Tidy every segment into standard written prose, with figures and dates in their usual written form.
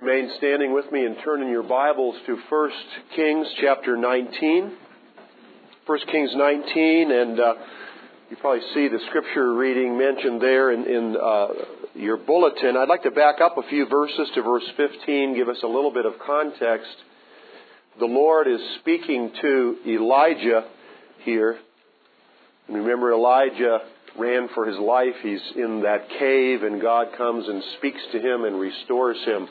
remain standing with me and turn in your Bibles to 1 Kings chapter 19. 1 Kings 19, and you probably see the scripture reading mentioned there in your bulletin. I'd like to back up a few verses to verse 15, give us a little bit of context. The Lord is speaking to Elijah here. And remember, Elijah ran for his life. He's in that cave, and God comes and speaks to him and restores him.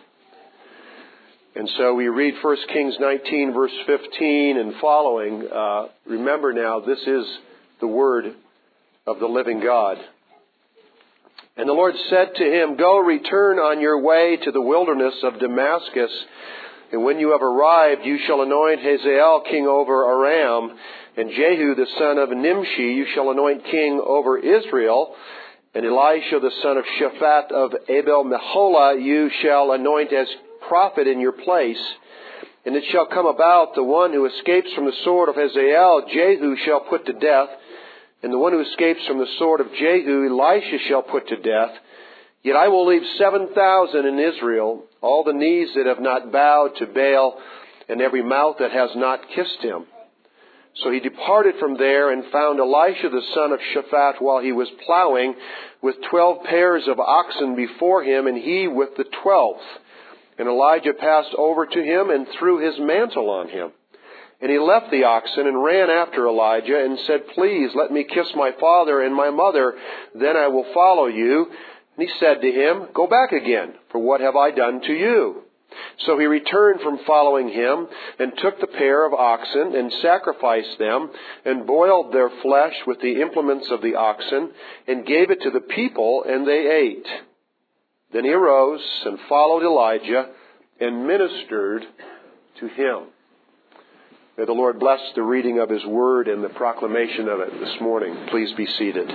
And so we read 1 Kings 19, verse 15 and following. Remember now, this is the word of the living God. And the Lord said to him, "Go, return on your way to the wilderness of Damascus, and when you have arrived, you shall anoint Hazael king over Aram, and Jehu the son of Nimshi you shall anoint king over Israel, and Elisha the son of Shaphat of Abel-Meholah you shall anoint as prophet in your place. And it shall come about, the one who escapes from the sword of Hazael, Jehu shall put to death, and the one who escapes from the sword of Jehu, Elisha shall put to death. Yet I will leave 7,000 in Israel, all the knees that have not bowed to Baal, and every mouth that has not kissed him." So he departed from there and found Elisha the son of Shaphat while he was plowing, with 12 pairs of oxen before him, and he with the 12th. And Elijah passed over to him and threw his mantle on him. And he left the oxen and ran after Elijah and said, "Please let me kiss my father and my mother, then I will follow you." And he said to him, "Go back again, for what have I done to you?" So he returned from following him and took the pair of oxen and sacrificed them and boiled their flesh with the implements of the oxen and gave it to the people, and they ate. Then he arose and followed Elijah and ministered to him. May the Lord bless the reading of his word and the proclamation of it this morning. Please be seated.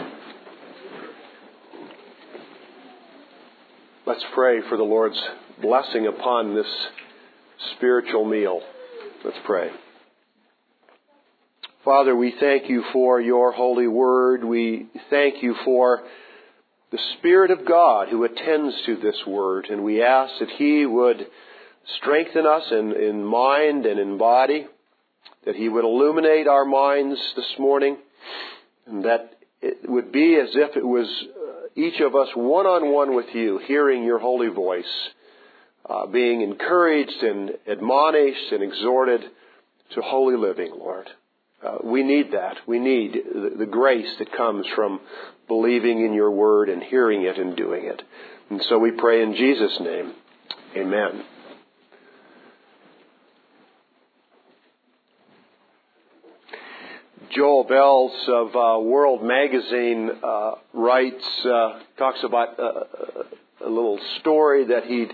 Let's pray for the Lord's blessing upon this spiritual meal. Let's pray. Father, we thank you for your holy word. We thank you for the Spirit of God who attends to this word. And we ask that he would strengthen us in mind and in body, that he would illuminate our minds this morning, and that it would be as if it was each of us one-on-one with you, hearing your holy voice, being encouraged and admonished and exhorted to holy living, Lord. We need that. We need the grace that comes from believing in your word and hearing it and doing it. And so we pray in Jesus' name. Amen. Joel Bells of World Magazine talks about a little story that he'd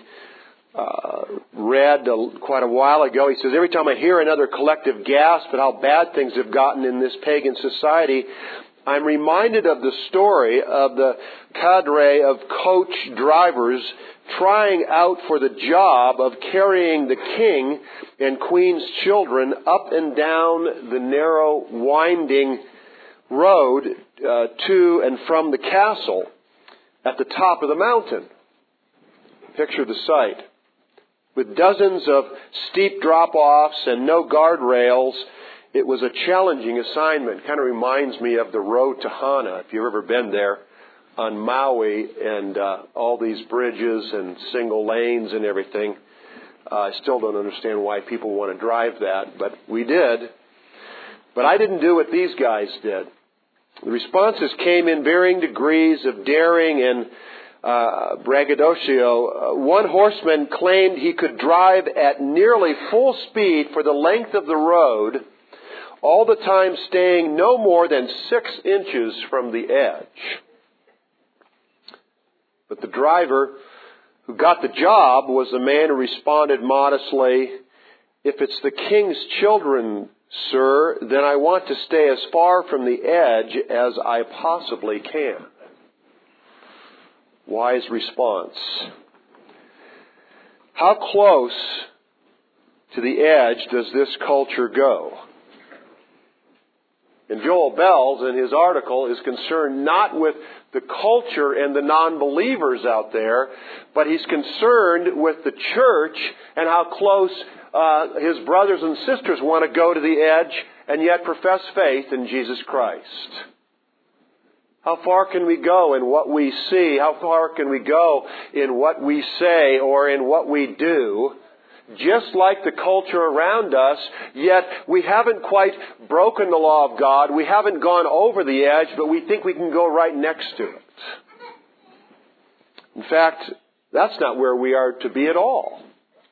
read quite a while ago. He says, "Every time I hear another collective gasp at how bad things have gotten in this pagan society, I'm reminded of the story of the cadre of coach drivers trying out for the job of carrying the king and queen's children up and down the narrow, winding road to and from the castle at the top of the mountain." Picture the sight. With dozens of steep drop-offs and no guardrails, it was a challenging assignment. Kind of reminds me of the road to Hana, if you've ever been there on Maui, and all these bridges and single lanes and everything. I still don't understand why people want to drive that, but we did. But I didn't do what these guys did. The responses came in varying degrees of daring and braggadocio. One horseman claimed he could drive at nearly full speed for the length of the road, all the time staying no more than 6 inches from the edge. But the driver who got the job was the man who responded modestly, "If it's the king's children, sir, then I want to stay as far from the edge as I possibly can." Wise response. How close to the edge does this culture go? And Joel Bells, in his article, is concerned not with the culture and the non-believers out there, but He's concerned with the church and how close His brothers and sisters want to go to the edge and yet profess faith in Jesus Christ. How far can we go in what we see? How far can we go in what we say or in what we do? Just like the culture around us, yet we haven't quite broken the law of God. We haven't gone over the edge, but we think we can go right next to it. In fact, that's not where we are to be at all.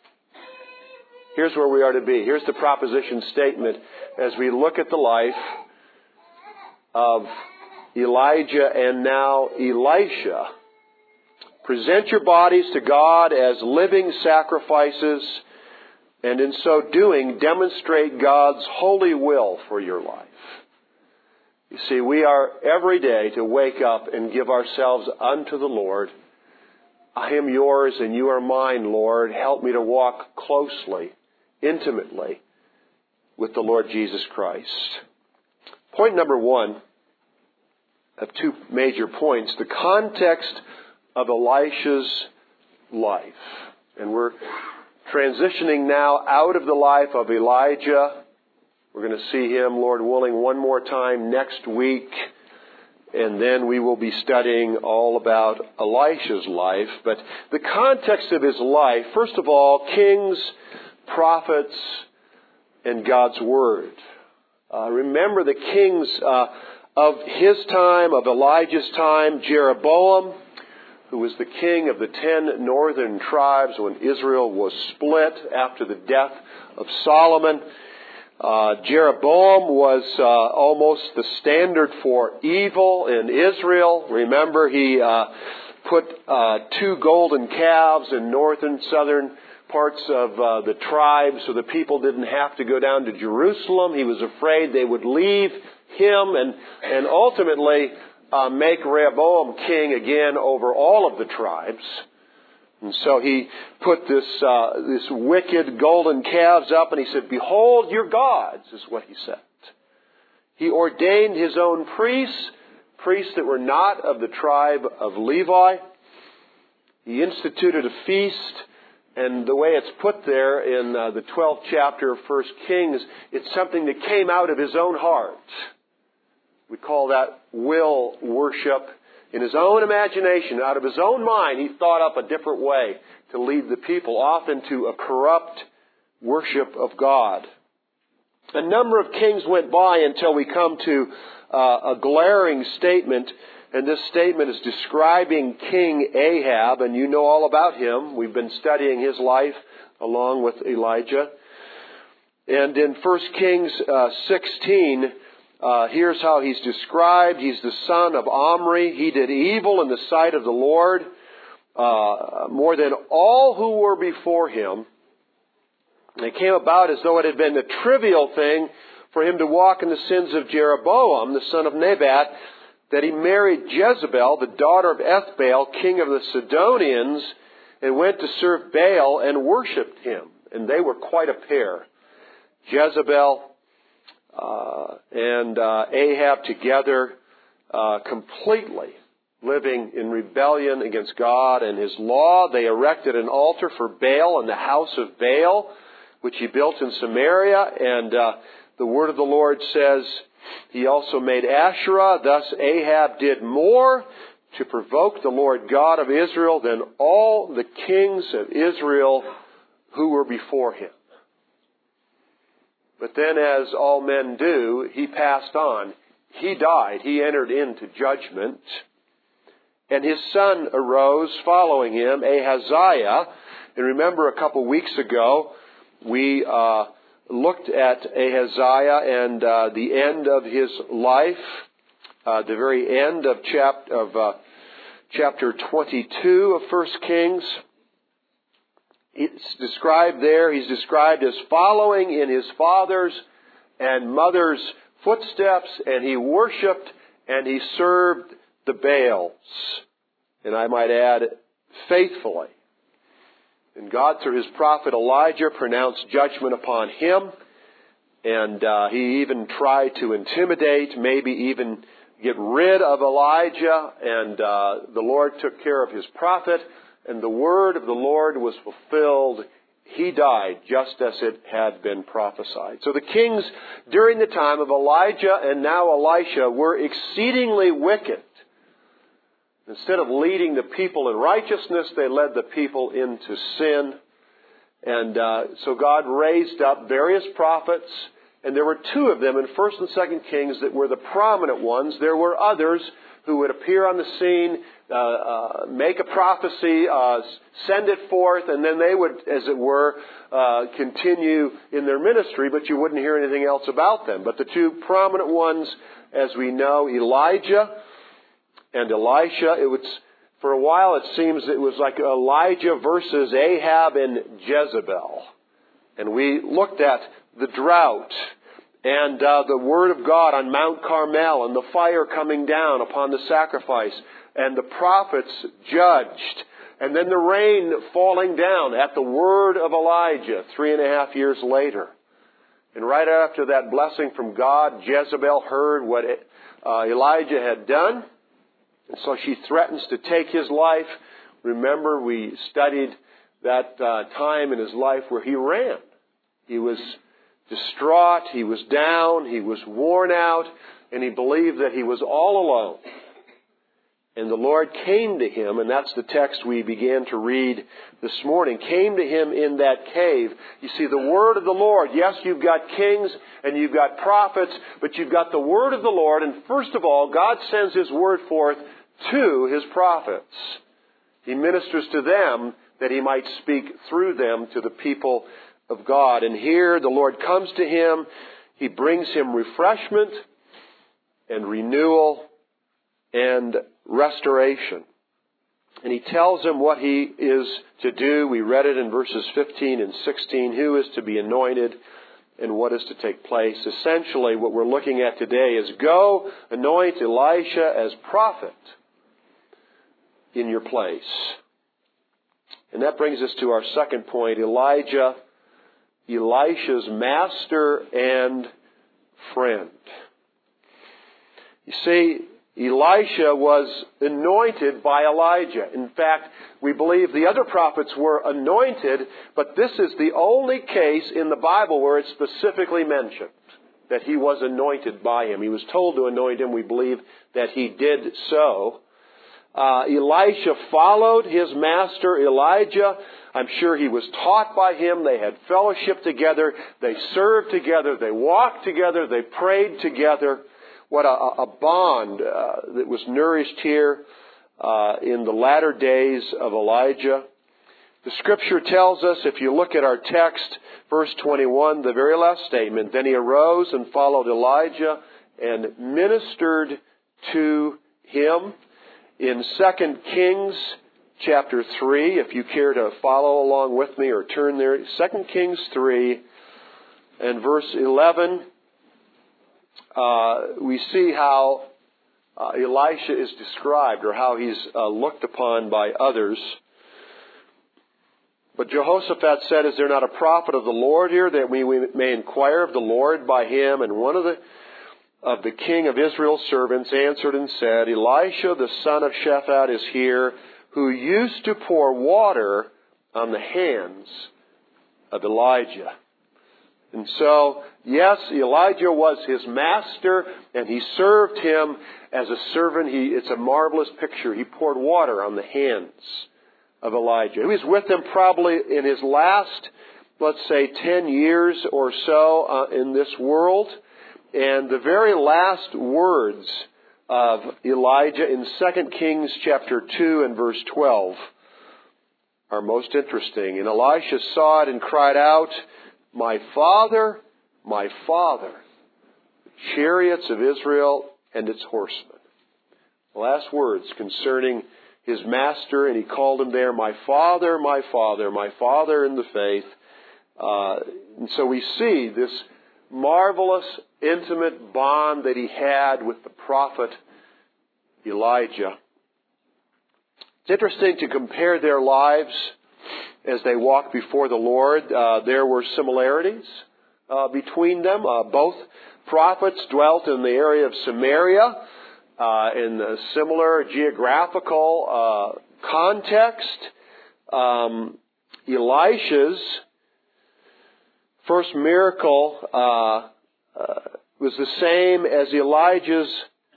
Here's where we are to be. Here's the proposition statement as we look at the life of Elijah and now Elisha. Present your bodies to God as living sacrifices, and in so doing, demonstrate God's holy will for your life. You see, we are every day to wake up and give ourselves unto the Lord. I am yours and you are mine, Lord. Help me to walk closely, intimately with the Lord Jesus Christ. Point number one of two major points, the context of Elisha's life. And we're transitioning now out of the life of Elijah. We're going to see him, Lord willing, one more time next week. And then we will be studying all about Elisha's life. But the context of his life, first of all, kings, prophets, and God's Word. Remember the kings of his time, of Elijah's time, Jeroboam, who was the king of the 10 northern tribes when Israel was split after the death of Solomon. Jeroboam was almost the standard for evil in Israel. Remember, he put 2 golden calves in northern, southern parts of the tribes so the people didn't have to go down to Jerusalem. He was afraid they would leave him and ultimately make Rehoboam king again over all of the tribes. And so he put this wicked golden calves up and he said, "Behold your gods," is what he said. He ordained his own priests that were not of the tribe of Levi. He instituted a feast, and the way it's put there in the 12th chapter of 1 Kings, it's something that came out of his own heart. We call that will worship. In his own imagination, out of his own mind, he thought up a different way to lead the people off into a corrupt worship of God. A number of kings went by until we come to a glaring statement, and this statement is describing King Ahab, and you know all about him. We've been studying his life along with Elijah. And in 1 Kings 16, here's how he's described. He's the son of Omri. He did evil in the sight of the Lord more than all who were before him. And it came about as though it had been a trivial thing for him to walk in the sins of Jeroboam, the son of Nebat, that he married Jezebel, the daughter of Ethbaal, king of the Sidonians, and went to serve Baal and worshipped him. And they were quite a pair. Jezebel and Ahab together, completely living in rebellion against God and His law. They erected an altar for Baal in the house of Baal, which he built in Samaria. And the word of the Lord says he also made Asherah. Thus Ahab did more to provoke the Lord God of Israel than all the kings of Israel who were before him. But then, as all men do, he passed on. He died. He entered into judgment. And his son arose following him, Ahaziah. And remember, a couple weeks ago, we looked at Ahaziah and the end of his life, the very end of chapter 22 of 1 Kings. It's described there, he's described as following in his father's and mother's footsteps, and he worshipped and he served the Baals. And I might add, faithfully. And God, through his prophet Elijah, pronounced judgment upon him. And he even tried to intimidate, maybe even get rid of Elijah, and the Lord took care of his prophet, and the word of the Lord was fulfilled. He died just as it had been prophesied. So the kings during the time of Elijah and now Elisha were exceedingly wicked. Instead of leading the people in righteousness, they led the people into sin. And so God raised up various prophets, and there were two of them in 1st and 2nd Kings that were the prominent ones. There were others who would appear on the scene, make a prophecy, send it forth, and then they would, as it were, continue in their ministry, but you wouldn't hear anything else about them. But the two prominent ones, as we know, Elijah and Elisha, for a while it seems it was like Elijah versus Ahab and Jezebel. And we looked at the drought and the Word of God on Mount Carmel and the fire coming down upon the sacrifice and the prophets judged. And then the rain falling down at the word of Elijah 3.5 years later. And right after that blessing from God, Jezebel heard what Elijah had done. And so she threatens to take his life. Remember, we studied that time in his life where he ran. He was distraught, he was down, he was worn out, and he believed that he was all alone. And the Lord came to him, and that's the text we began to read this morning, came to him in that cave. You see, the word of the Lord, yes, you've got kings and you've got prophets, but you've got the word of the Lord, and first of all, God sends his word forth to his prophets. He ministers to them that he might speak through them to the people of God. And here the Lord comes to him. He brings him refreshment and renewal and restoration. And he tells him what he is to do. We read it in verses 15 and 16, who is to be anointed and what is to take place. Essentially, what we're looking at today is go anoint Elisha as prophet in your place. And that brings us to our second point, Elisha's master and friend. You see, Elisha was anointed by Elijah. In fact, we believe the other prophets were anointed, but this is the only case in the Bible where it's specifically mentioned that he was anointed by him. He was told to anoint him. We believe that he did so. Elisha followed his master Elijah. I'm sure he was taught by him. They had fellowship together. They served together. They walked together. They prayed together. What a bond that was nourished here in the latter days of Elijah. The Scripture tells us, if you look at our text, verse 21, the very last statement, then he arose and followed Elijah and ministered to him. In 2 Kings chapter 3, if you care to follow along with me or turn there, 2 Kings 3 and verse 11, we see how Elisha is described, or how he's looked upon by others. But Jehoshaphat said, is there not a prophet of the Lord here, that we may inquire of the Lord by him? And one of the king of Israel's servants answered and said, Elisha the son of Shaphat is here, who used to pour water on the hands of Elijah. And so, yes, Elijah was his master, and he served him as a servant. It's a marvelous picture. He poured water on the hands of Elijah. He was with him probably in his last, let's say, 10 years or so in this world. And the very last words of Elijah in 2 Kings chapter 2 and verse 12 are most interesting. And Elisha saw it and cried out, my father, the chariots of Israel and its horsemen. The last words concerning his master, and he called him there, my father in the faith. And so we see this marvelous, intimate bond that he had with the prophet Elijah. It's interesting to compare their lives as they walked before the Lord. There were similarities between them. Both prophets dwelt in the area of Samaria. in a similar geographical context. Elisha's first miracle was the same as Elijah's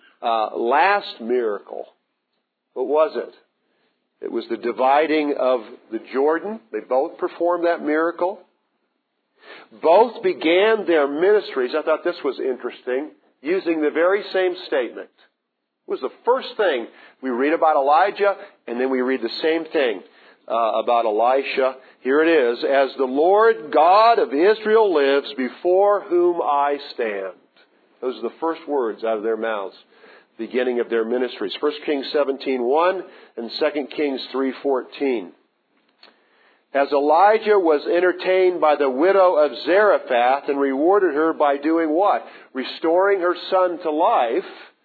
last miracle. What was it? It was the dividing of the Jordan. They both performed that miracle. Both began their ministries, I thought this was interesting, using the very same statement. It was the first thing we read about Elijah, and then we read the same thing about Elisha. Here it is, "As the Lord God of Israel lives, before whom I stand." Those are the first words out of their mouths, beginning of their ministries. 1 Kings 17:1 and 2 Kings 3:14. "As Elijah was entertained by the widow of Zarephath and rewarded her by doing what? Restoring her son to life.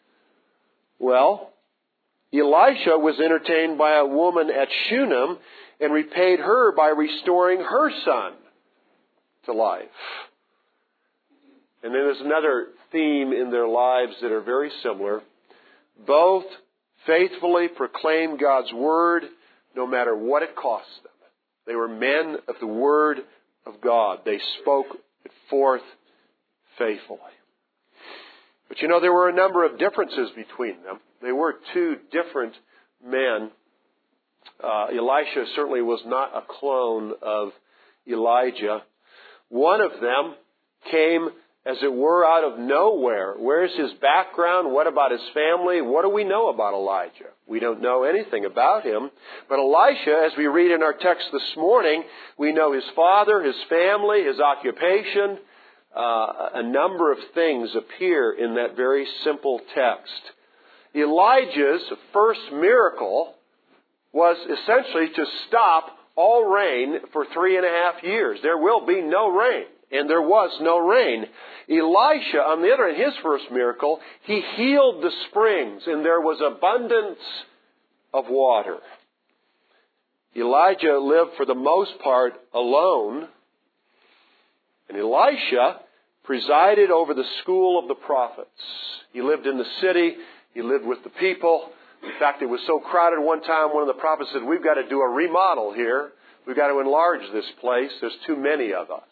Well, Elisha was entertained by a woman at Shunem and repaid her by restoring her son to life." And then there's another theme in their lives that are very similar. Both faithfully proclaimed God's Word no matter what it cost them. They were men of the Word of God. They spoke it forth faithfully. But you know, there were a number of differences between them. They were two different men. Elisha certainly was not a clone of Elijah. One of them came, as it were, out of nowhere. Where's his background? What about his family? What do we know about Elijah? We don't know anything about him. But Elisha, as we read in our text this morning, we know his father, his family, his occupation. A number of things appear in that very simple text. Elijah's first miracle was essentially to stop all rain for 3.5 years. There will be no rain. And there was no rain. Elisha, on the other hand, his first miracle, he healed the springs and there was abundance of water. Elijah lived for the most part alone. And Elisha presided over the school of the prophets. He lived in the city. He lived with the people. In fact, it was so crowded one time, one of the prophets said, "We've got to do a remodel here. We've got to enlarge this place. There's too many of us."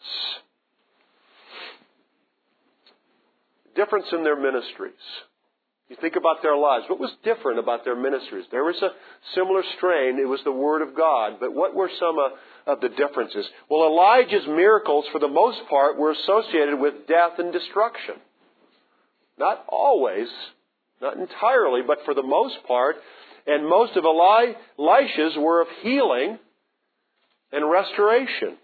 Difference in their ministries. You think about their lives. What was different about their ministries? There was a similar strain. It was the Word of God. But what were some of the differences? Well, Elijah's miracles, for the most part, were associated with death and destruction. Not always, not entirely, but for the most part. And most of Elisha's were of healing and restoration.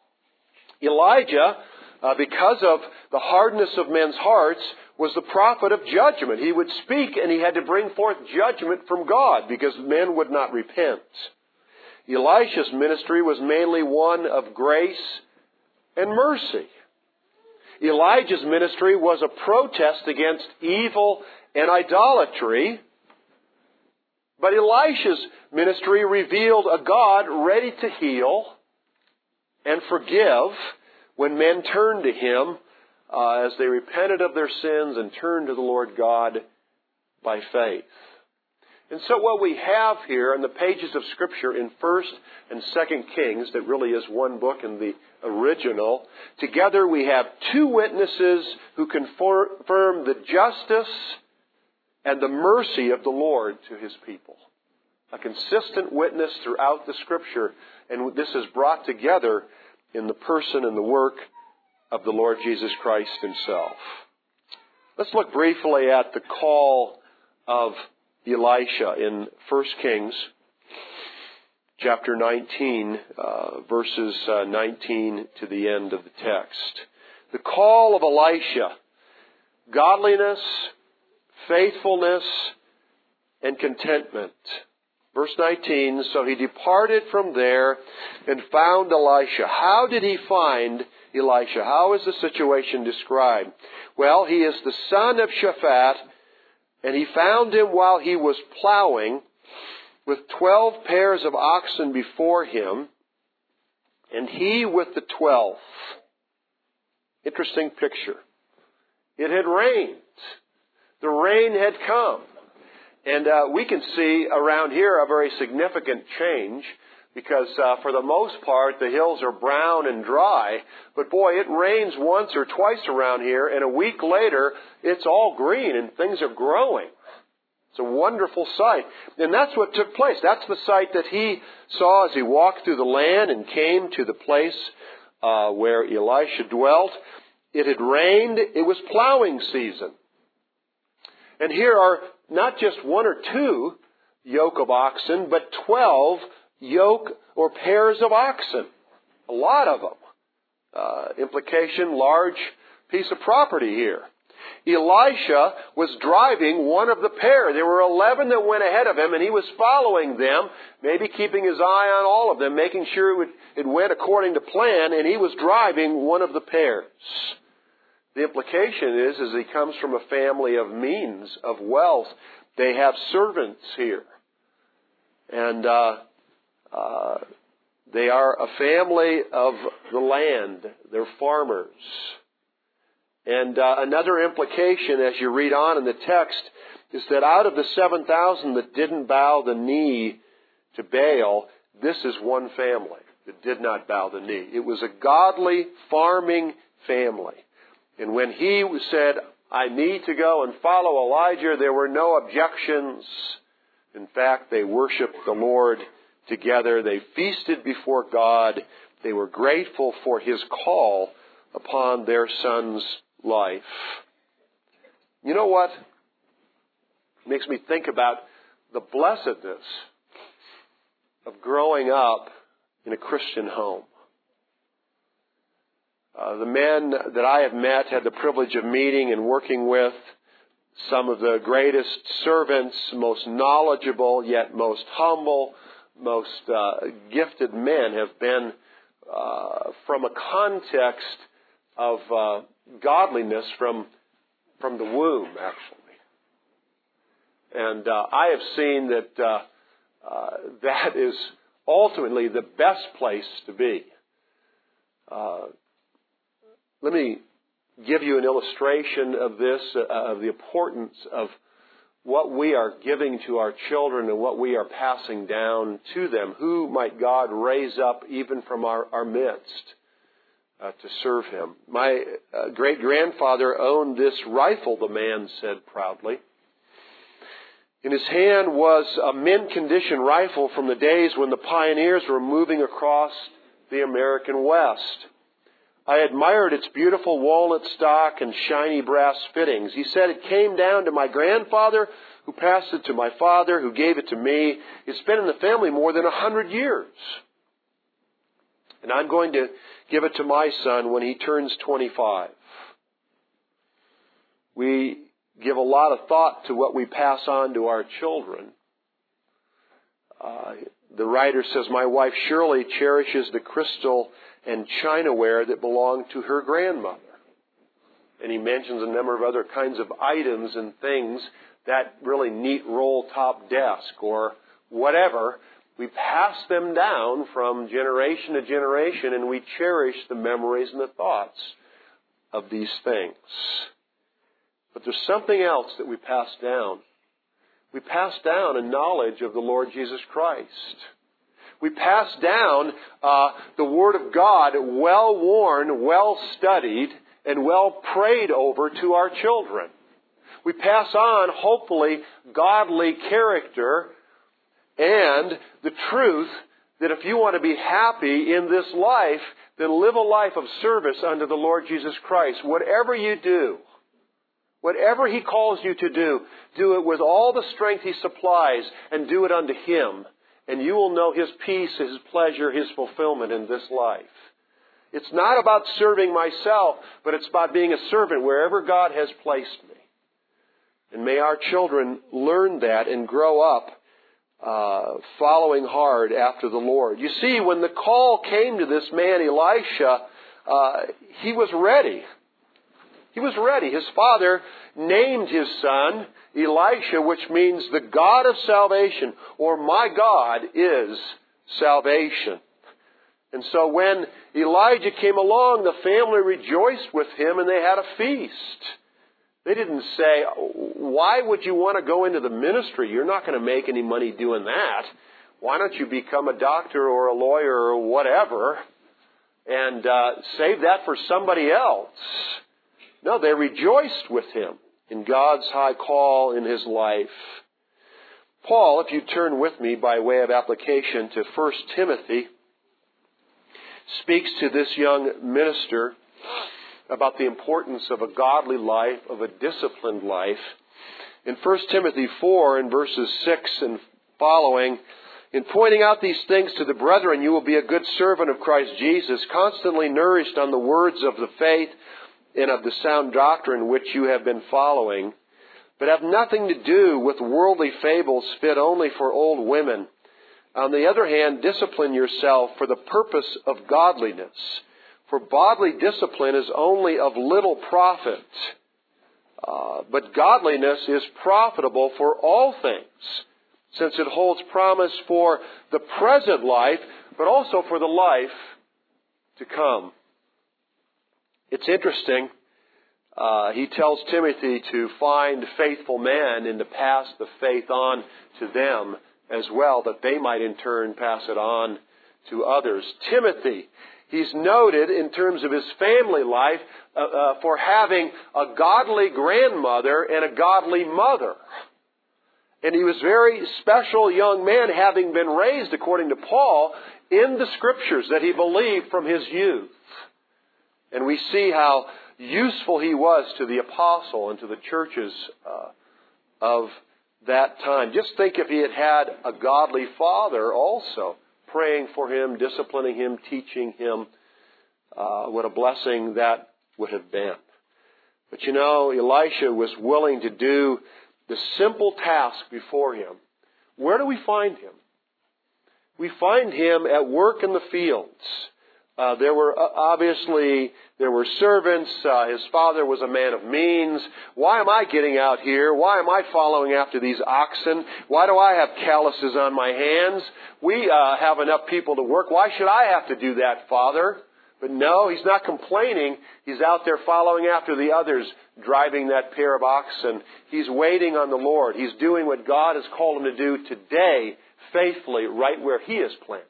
Elijah, because of the hardness of men's hearts, was the prophet of judgment. He would speak and he had to bring forth judgment from God because men would not repent. Elisha's ministry was mainly one of grace and mercy. Elijah's ministry was a protest against evil and idolatry. But Elisha's ministry revealed a God ready to heal and forgive when men turned to Him as they repented of their sins and turned to the Lord God by faith. And so what we have here in the pages of Scripture in 1st and 2nd Kings, that really is one book in the original, together we have two witnesses who confirm the justice and the mercy of the Lord to His people. A consistent witness throughout the Scripture, and this is brought together in the person and the work of the Lord Jesus Christ Himself. Let's look briefly at the call of Elisha in 1 Kings chapter 19, verses 19 to the end of the text. The call of Elisha: godliness, faithfulness, and contentment. Verse 19, so he departed from there and found Elisha. How did he find Elisha? How is the situation described? Well, he is the son of Shaphat, and he found him while he was plowing with 12 pairs of oxen before him, and he with the 12th. Interesting picture. It had rained. The rain had come. And we can see around here a very significant change because for the most part the hills are brown and dry. But boy, it rains once or twice around here, and a week later it's all green and things are growing. It's a wonderful sight. And that's what took place. That's the sight that he saw as he walked through the land and came to the place where Elisha dwelt. It had rained. It was plowing season. And here are not just one or two yoke of oxen, but 12 yoke or pairs of oxen. A lot of them. Implication, large piece of property here. Elisha was driving one of the pair. There were 11 that went ahead of him, and he was following them, maybe keeping his eye on all of them, making sure it went according to plan, and he was driving one of the pairs. The implication is he comes from a family of means, of wealth. They have servants here. And they are a family of the land. They're farmers. And another implication, as you read on in the text, is that out of the 7,000 that didn't bow the knee to Baal, this is one family that did not bow the knee. It was a godly farming family. And when he said, I need to go and follow Elijah, there were no objections. In fact, they worshiped the Lord together. They feasted before God. They were grateful for his call upon their son's life. You know what? It makes me think about the blessedness of growing up in a Christian home. The men that I have met, had the privilege of meeting and working with, some of the greatest servants, most knowledgeable, yet most humble, most gifted men have been from a context of godliness from the womb, actually. And I have seen that that is ultimately the best place to be. Let me give you an illustration of this, of the importance of what we are giving to our children and what we are passing down to them. Who might God raise up even from our midst to serve him? My great-grandfather owned this rifle, the man said proudly. In his hand was a mint-condition rifle from the days when the pioneers were moving across the American West. I admired its beautiful walnut stock and shiny brass fittings. He said it came down to my grandfather, who passed it to my father, who gave it to me. It's been in the family more than 100 years. And I'm going to give it to my son when he turns 25. We give a lot of thought to what we pass on to our children. The writer says, my wife Shirley cherishes the crystal and chinaware that belonged to her grandmother. And he mentions a number of other kinds of items and things, that really neat roll-top desk or whatever. We pass them down from generation to generation, and we cherish the memories and the thoughts of these things. But there's something else that we pass down. We pass down a knowledge of the Lord Jesus Christ. We pass down the Word of God, well-worn, well-studied, and well-prayed over to our children. We pass on, hopefully, godly character and the truth that if you want to be happy in this life, then live a life of service unto the Lord Jesus Christ. Whatever you do, whatever He calls you to do it with all the strength He supplies and do it unto Him. And you will know His peace, His pleasure, His fulfillment in this life. It's not about serving myself, but it's about being a servant wherever God has placed me. And may our children learn that and grow up following hard after the Lord. You see, when the call came to this man Elisha, he was ready. He was ready. His father named his son Elisha, which means the God of salvation, or my God is salvation. And so when Elijah came along, the family rejoiced with him and they had a feast. They didn't say, why would you want to go into the ministry? You're not going to make any money doing that. Why don't you become a doctor or a lawyer or whatever and save that for somebody else? No, they rejoiced with him in God's high call in his life. Paul, if you turn with me by way of application to 1 Timothy, speaks to this young minister about the importance of a godly life, of a disciplined life. In 1 Timothy 4, in verses 6 and following, in pointing out these things to the brethren, you will be a good servant of Christ Jesus, constantly nourished on the words of the faith and of the sound doctrine which you have been following, but have nothing to do with worldly fables fit only for old women. On the other hand, discipline yourself for the purpose of godliness. For bodily discipline is only of little profit, but godliness is profitable for all things, since it holds promise for the present life, but also for the life to come. It's interesting. He tells Timothy to find faithful men and to pass the faith on to them as well, that they might in turn pass it on to others. Timothy, he's noted in terms of his family life for having a godly grandmother and a godly mother. And he was a very special young man, having been raised, according to Paul, in the Scriptures that he believed from his youth. And we see how useful he was to the apostle and to the churches of that time. Just think if he had had a godly father also, praying for him, disciplining him, teaching him, what a blessing that would have been. But you know, Elisha was willing to do the simple task before him. Where do we find him? We find him at work in the fields. There were servants. His father was a man of means. Why am I getting out here? Why am I following after these oxen? Why do I have calluses on my hands? We have enough people to work. Why should I have to do that, Father? But no, he's not complaining. He's out there following after the others, driving that pair of oxen. He's waiting on the Lord. He's doing what God has called him to do today, faithfully, right where he is planted.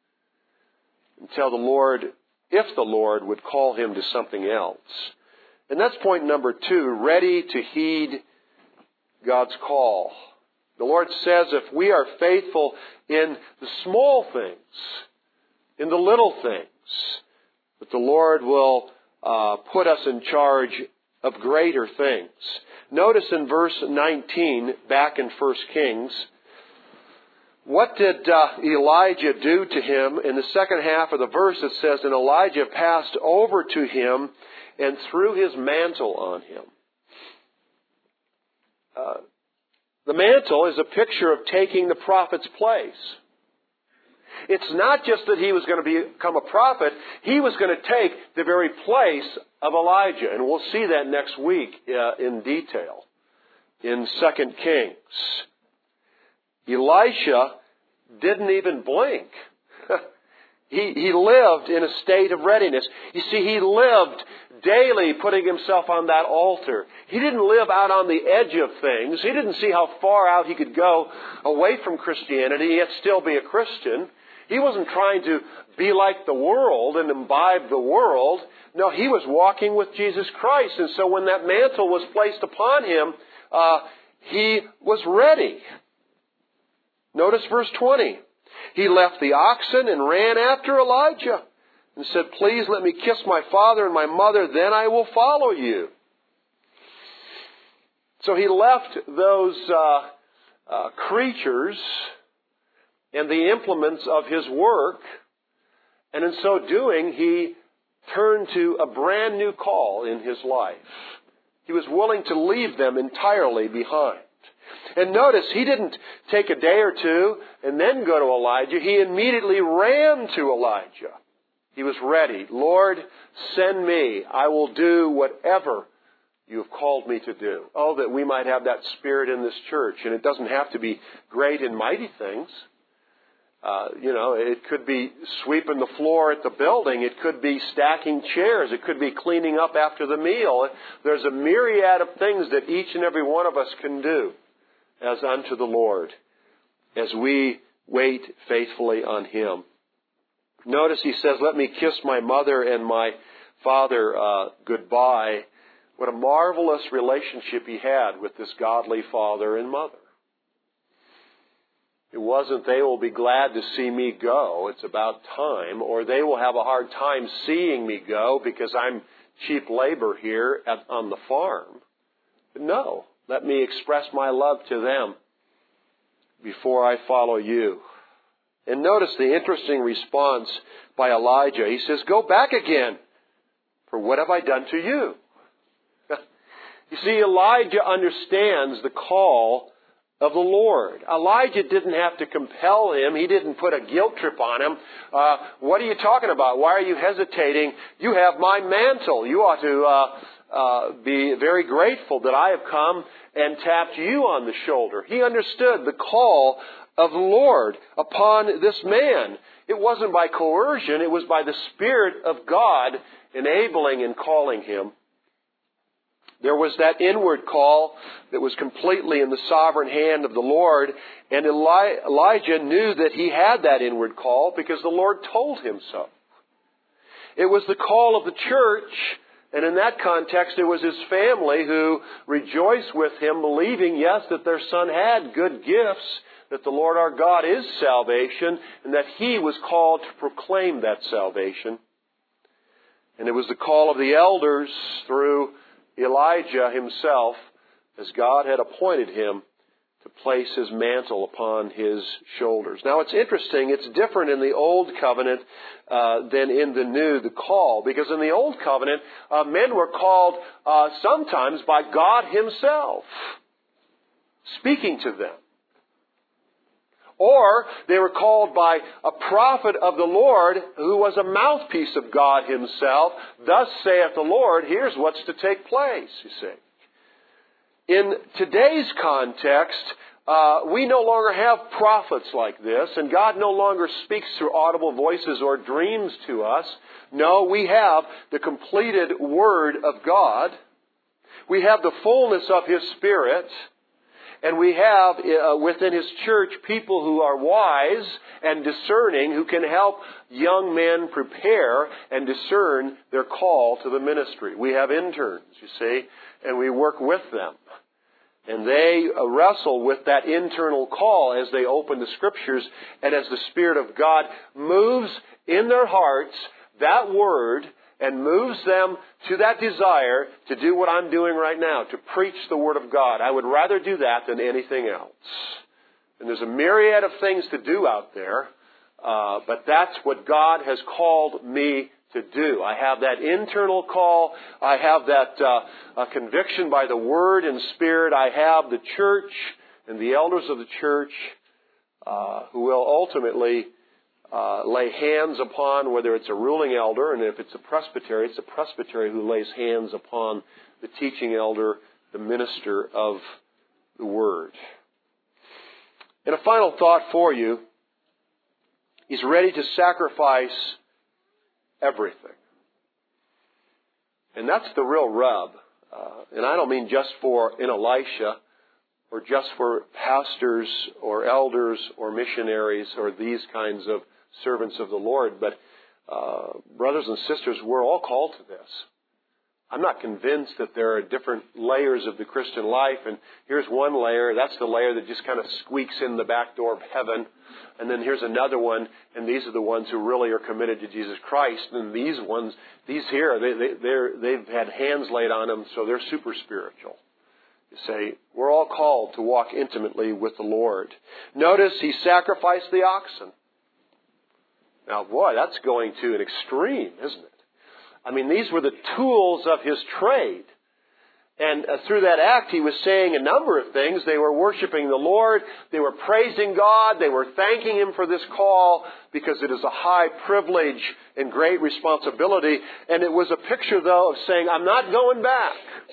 Until the Lord, if the Lord would call him to something else. And that's point number 2, ready to heed God's call. The Lord says if we are faithful in the small things, in the little things, that the Lord will put us in charge of greater things. Notice in verse 19, back in 1 Kings, what did Elijah do to him? In the second half of the verse it says, and Elijah passed over to him and threw his mantle on him. The mantle is a picture of taking the prophet's place. It's not just that he was going to become a prophet. He was going to take the very place of Elijah. And we'll see that next week in detail in 2 Kings. Elisha didn't even blink. He lived in a state of readiness. You see, he lived daily putting himself on that altar. He didn't live out on the edge of things. He didn't see how far out he could go away from Christianity, yet still be a Christian. He wasn't trying to be like the world and imbibe the world. No, he was walking with Jesus Christ. And so when that mantle was placed upon him, he was ready. Notice verse 20. He left the oxen and ran after Elijah and said, please let me kiss my father and my mother, then I will follow you. So he left those creatures and the implements of his work, and in so doing, he turned to a brand new call in his life. He was willing to leave them entirely behind. And notice, he didn't take a day or two and then go to Elijah. He immediately ran to Elijah. He was ready. Lord, send me. I will do whatever you have called me to do. Oh, that we might have that spirit in this church. And it doesn't have to be great and mighty things. It could be sweeping the floor at the building. It could be stacking chairs. It could be cleaning up after the meal. There's a myriad of things that each and every one of us can do as unto the Lord as we wait faithfully on Him. Notice he says, let me kiss my mother and my father goodbye. What a marvelous relationship he had with this godly father and mother. It wasn't, they will be glad to see me go, it's about time, or they will have a hard time seeing me go because I'm cheap labor here on the farm. But no, let me express my love to them before I follow you. And notice the interesting response by Elijah. He says, go back again, for what have I done to you? You see, Elijah understands the call of the Lord. Elijah didn't have to compel him. He didn't put a guilt trip on him. What are you talking about? Why are you hesitating? You have my mantle. You ought to be very grateful that I have come and tapped you on the shoulder. He understood the call of the Lord upon this man. It wasn't by coercion. It was by the Spirit of God enabling and calling him. There was that inward call that was completely in the sovereign hand of the Lord, and Elijah knew that he had that inward call because the Lord told him so. It was the call of the church, and in that context it was his family who rejoiced with him, believing, yes, that their son had good gifts, that the Lord our God is salvation, and that he was called to proclaim that salvation. And it was the call of the elders through Elijah himself, as God had appointed him to place his mantle upon his shoulders. Now it's interesting, it's different in the Old Covenant than in the New, the call. Because in the Old Covenant, men were called sometimes by God himself, speaking to them. Or they were called by a prophet of the Lord who was a mouthpiece of God himself. Thus saith the Lord, here's what's to take place, you see. In today's context, we no longer have prophets like this, and God no longer speaks through audible voices or dreams to us. No, we have the completed Word of God. We have the fullness of His Spirit. And we have within His church people who are wise and discerning, who can help young men prepare and discern their call to the ministry. We have interns, you see, and we work with them. And they wrestle with that internal call as they open the Scriptures, and as the Spirit of God moves in their hearts that Word and moves them to that desire to do what I'm doing right now, to preach the Word of God. I would rather do that than anything else. And there's a myriad of things to do out there, but that's what God has called me to do. I have that internal call. I have that conviction by the Word and Spirit. I have the church and the elders of the church who will ultimately lay hands upon, whether it's a ruling elder, and if it's a presbytery who lays hands upon the teaching elder, the minister of the Word. And a final thought for you, he's ready to sacrifice everything. And that's the real rub. And I don't mean just for an Elisha, or just for pastors or elders or missionaries or these kinds of servants of the Lord, but brothers and sisters, we're all called to this. I'm not convinced that there are different layers of the Christian life, and here's one layer, that's the layer that just kind of squeaks in the back door of heaven, and then here's another one, and these are the ones who really are committed to Jesus Christ, and these ones, they've had hands laid on them, so they're super spiritual. You say, we're all called to walk intimately with the Lord. Notice he sacrificed the oxen. Now, boy, that's going to an extreme, isn't it? I mean, these were the tools of his trade. And through that act, he was saying a number of things. They were worshiping the Lord. They were praising God. They were thanking Him for this call because it is a high privilege and great responsibility. And it was a picture, though, of saying, I'm not going back.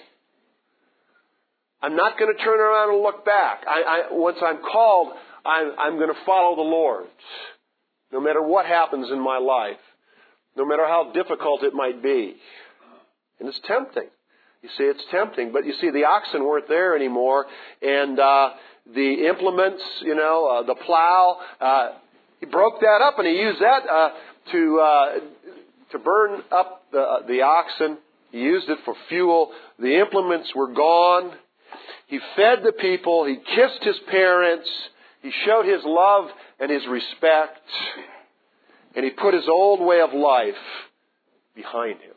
I'm not going to turn around and look back. Once I'm called, I'm going to follow the Lord. no matter what happens in my life, no matter how difficult it might be. And it's tempting. You see, it's tempting. But you see, the oxen weren't there anymore. And the implements, the plow, he broke that up and he used that to burn up the oxen. He used it for fuel. The implements were gone. He fed the people. He kissed his parents. He showed his love and his respect. And he put his old way of life behind him.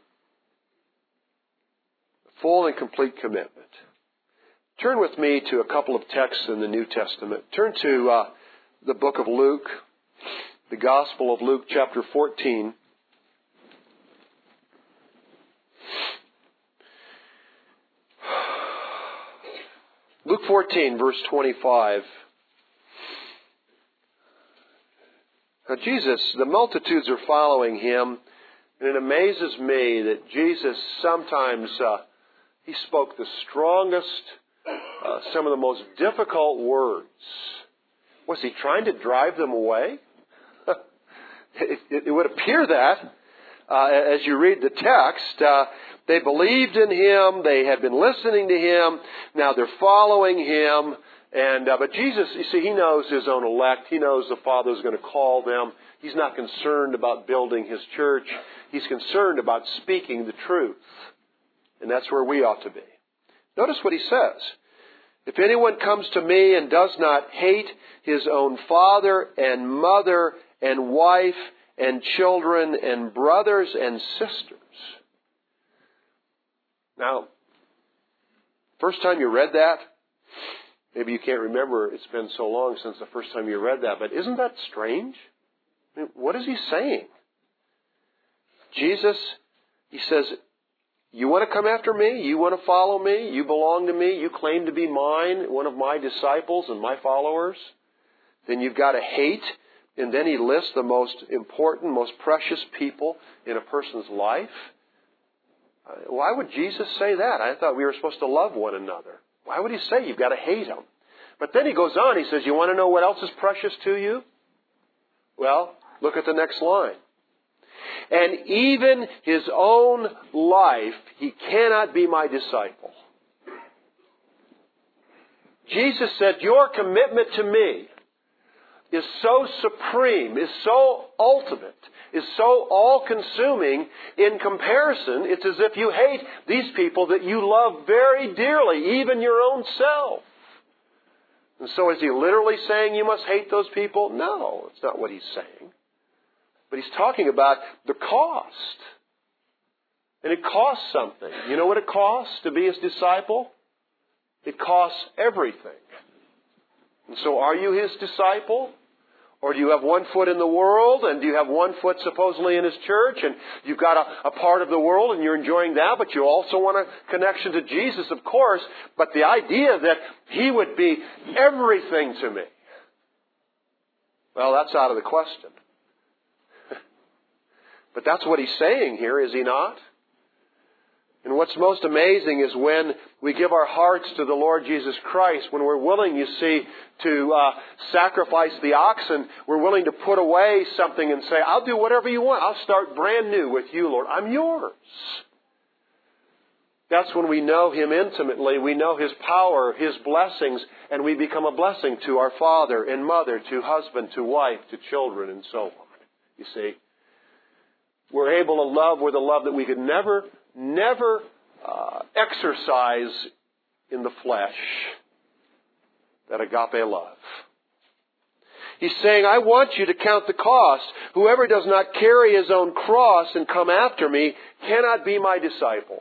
A full and complete commitment. Turn with me to a couple of texts in the New Testament. Turn to the book of Luke, the Gospel of Luke, chapter 14. Luke 14, verse 25. Now Jesus, the multitudes are following him, and it amazes me that Jesus sometimes, he spoke the strongest, some of the most difficult words. Was he trying to drive them away? It would appear that, as you read the text, they believed in him, they had been listening to him, now they're following him. But Jesus, you see, he knows his own elect. He knows the Father's going to call them. He's not concerned about building his church. He's concerned about speaking the truth. And that's where we ought to be. Notice what he says. If anyone comes to me and does not hate his own father and mother and wife and children and brothers and sisters. Now, first time you read that, maybe you can't remember, it's been so long since the first time you read that, but isn't that strange? I mean, what is he saying? Jesus, he says, you want to come after me? You want to follow me? You belong to me? You claim to be mine, one of my disciples and my followers? Then you've got to hate. And then he lists the most important, most precious people in a person's life. Why would Jesus say that? I thought we were supposed to love one another. Why would he say you've got to hate them? But then he goes on, he says, you want to know what else is precious to you? Well, look at the next line. And even his own life, he cannot be my disciple. Jesus said, your commitment to me is so supreme, is so ultimate, is so all-consuming. In comparison, it's as if you hate these people that you love very dearly, even your own self. And so is he literally saying you must hate those people? No, it's not what he's saying. But he's talking about the cost. And it costs something. You know what it costs to be his disciple? It costs everything. And so are you his disciple? Or do you have one foot in the world, and do you have one foot supposedly in his church, and you've got a part of the world and you're enjoying that, but you also want a connection to Jesus, of course, but the idea that he would be everything to me, well, that's out of the question. But that's what he's saying here, is he not? And what's most amazing is when we give our hearts to the Lord Jesus Christ, when we're willing, you see, to sacrifice the oxen, we're willing to put away something and say, I'll do whatever you want. I'll start brand new with you, Lord. I'm yours. That's when we know him intimately. We know his power, his blessings, and we become a blessing to our father and mother, to husband, to wife, to children, and so on. You see, we're able to love with a love that we could never exercise in the flesh. That agape love. He's saying, I want you to count the cost. Whoever does not carry his own cross and come after me cannot be my disciple.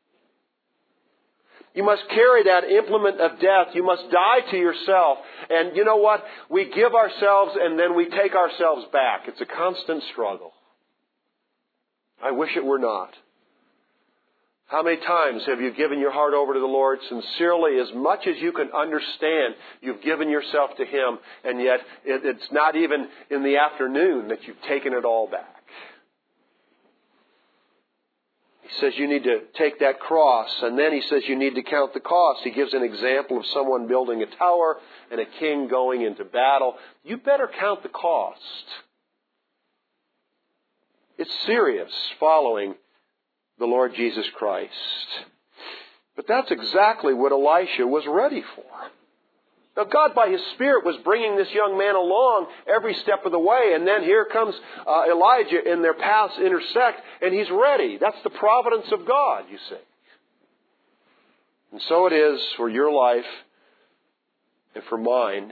You must carry that implement of death. You must die to yourself. And you know what? We give ourselves and then we take ourselves back. It's a constant struggle. I wish it were not. How many times have you given your heart over to the Lord sincerely, as much as you can understand? You've given yourself to him, and yet it's not even in the afternoon that you've taken it all back. He says you need to take that cross, and then he says you need to count the cost. He gives an example of someone building a tower and a king going into battle. You better count the cost. It's serious following the Lord Jesus Christ. But that's exactly what Elisha was ready for. Now, God, by His Spirit, was bringing this young man along every step of the way. And then here comes Elijah, and their paths intersect, and he's ready. That's the providence of God, you see. And so it is for your life and for mine.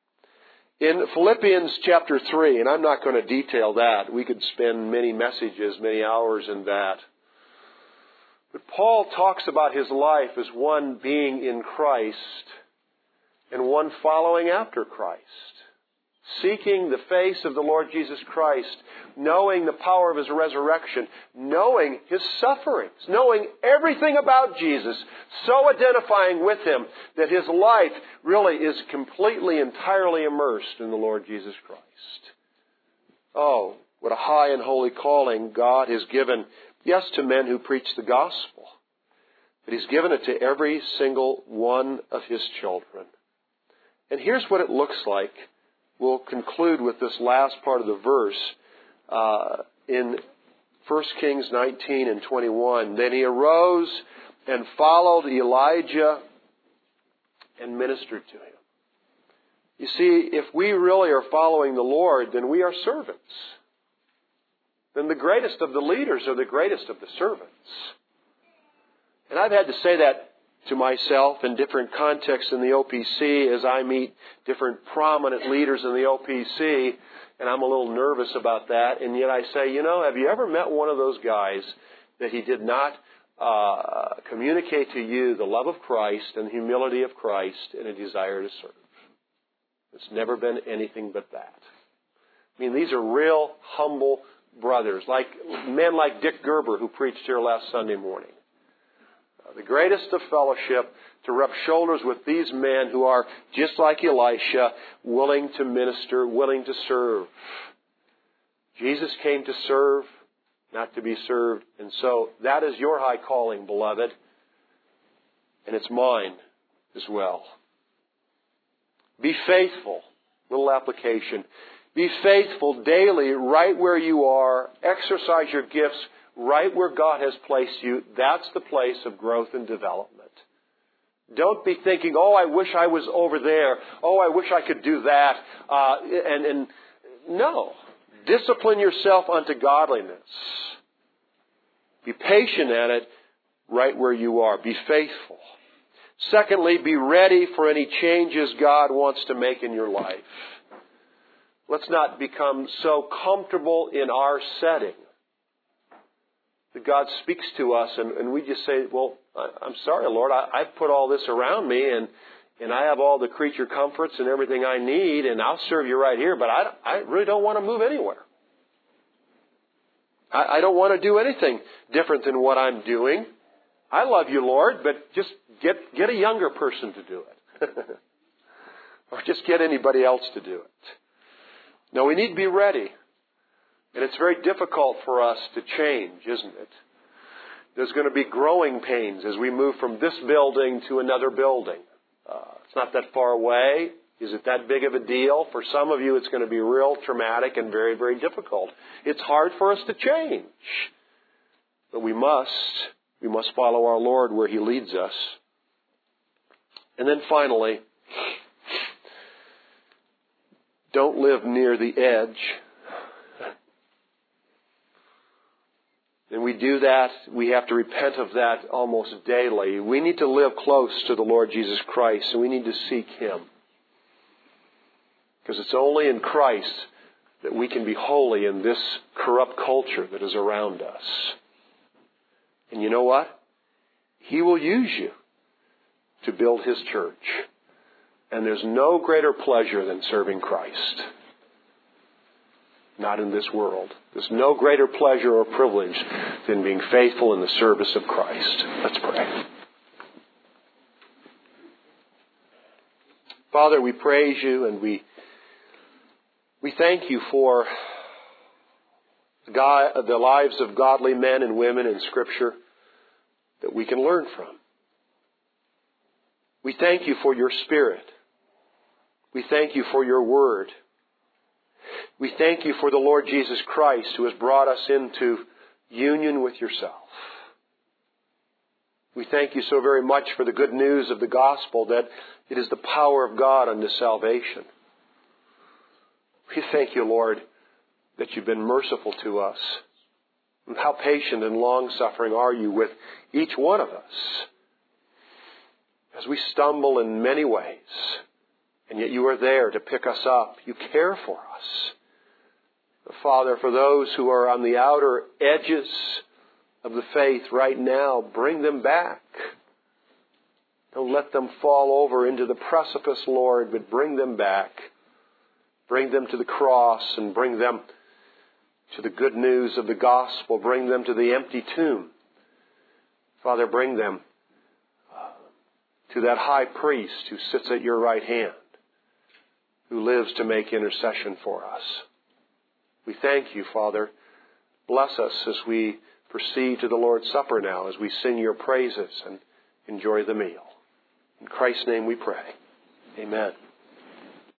In Philippians chapter 3, and I'm not going to detail that. We could spend many messages, many hours in that. But Paul talks about his life as one being in Christ and one following after Christ. Seeking the face of the Lord Jesus Christ, knowing the power of His resurrection, knowing His sufferings, knowing everything about Jesus, so identifying with Him that his life really is completely, entirely immersed in the Lord Jesus Christ. Oh, what a high and holy calling God has given, yes, to men who preach the gospel, but He's given it to every single one of His children. And here's what it looks like. We'll conclude with this last part of the verse in 1 Kings 19 and 21. Then he arose and followed Elijah and ministered to him. You see, if we really are following the Lord, then we are servants. Then the greatest of the leaders are the greatest of the servants. And I've had to say that to myself in different contexts in the OPC as I meet different prominent leaders in the OPC, and I'm a little nervous about that. And yet I say, have you ever met one of those guys that he did not communicate to you the love of Christ and the humility of Christ and a desire to serve? It's never been anything but that. I mean, these are real humble brothers, like men like Dick Gerber, who preached here last Sunday morning. The greatest of fellowship, to rub shoulders with these men who are just like Elisha, willing to minister, willing to serve. Jesus came to serve, not to be served. And so that is your high calling, beloved. And it's mine as well. Be faithful. Little application. Be faithful daily right where you are. Exercise your gifts right where God has placed you. That's the place of growth and development. Don't be thinking, I wish I was over there. I wish I could do that. No. Discipline yourself unto godliness. Be patient at it right where you are. Be faithful. Secondly, be ready for any changes God wants to make in your life. Let's not become so comfortable in our setting that God speaks to us and we just say, I'm sorry, Lord, I've put all this around me and I have all the creature comforts and everything I need and I'll serve you right here, but I really don't want to move anywhere. I don't want to do anything different than what I'm doing. I love you, Lord, but just get a younger person to do it. Or just get anybody else to do it. No, we need to be ready. And it's very difficult for us to change, isn't it? There's going to be growing pains as we move from this building to another building. It's not that far away. Is it that big of a deal? For some of you, it's going to be real traumatic and very, very difficult. It's hard for us to change. But we must follow our Lord where He leads us. And then finally, don't live near the edge. And we do that, we have to repent of that almost daily. We need to live close to the Lord Jesus Christ, and we need to seek Him. Because it's only in Christ that we can be holy in this corrupt culture that is around us. And you know what? He will use you to build His church. And there's no greater pleasure than serving Christ. Not in this world. There's no greater pleasure or privilege than being faithful in the service of Christ. Let's pray. Father, we praise You and we thank You for the lives of godly men and women in Scripture that we can learn from. We thank You for Your Spirit. We thank You for Your Word. We thank you for the Lord Jesus Christ, who has brought us into union with yourself. We thank you so very much for the good news of the gospel, that it is the power of God unto salvation. We thank you, Lord, that you've been merciful to us. And how patient and long-suffering are you with each one of us as we stumble in many ways. And yet you are there to pick us up. You care for us. Father, for those who are on the outer edges of the faith right now, bring them back. Don't let them fall over into the precipice, Lord, but bring them back. Bring them to the cross and bring them to the good news of the gospel. Bring them to the empty tomb. Father, bring them to that high priest who sits at your right hand, who lives to make intercession for us. We thank you, Father. Bless us as we proceed to the Lord's Supper now, as we sing your praises and enjoy the meal. In Christ's name we pray. Amen.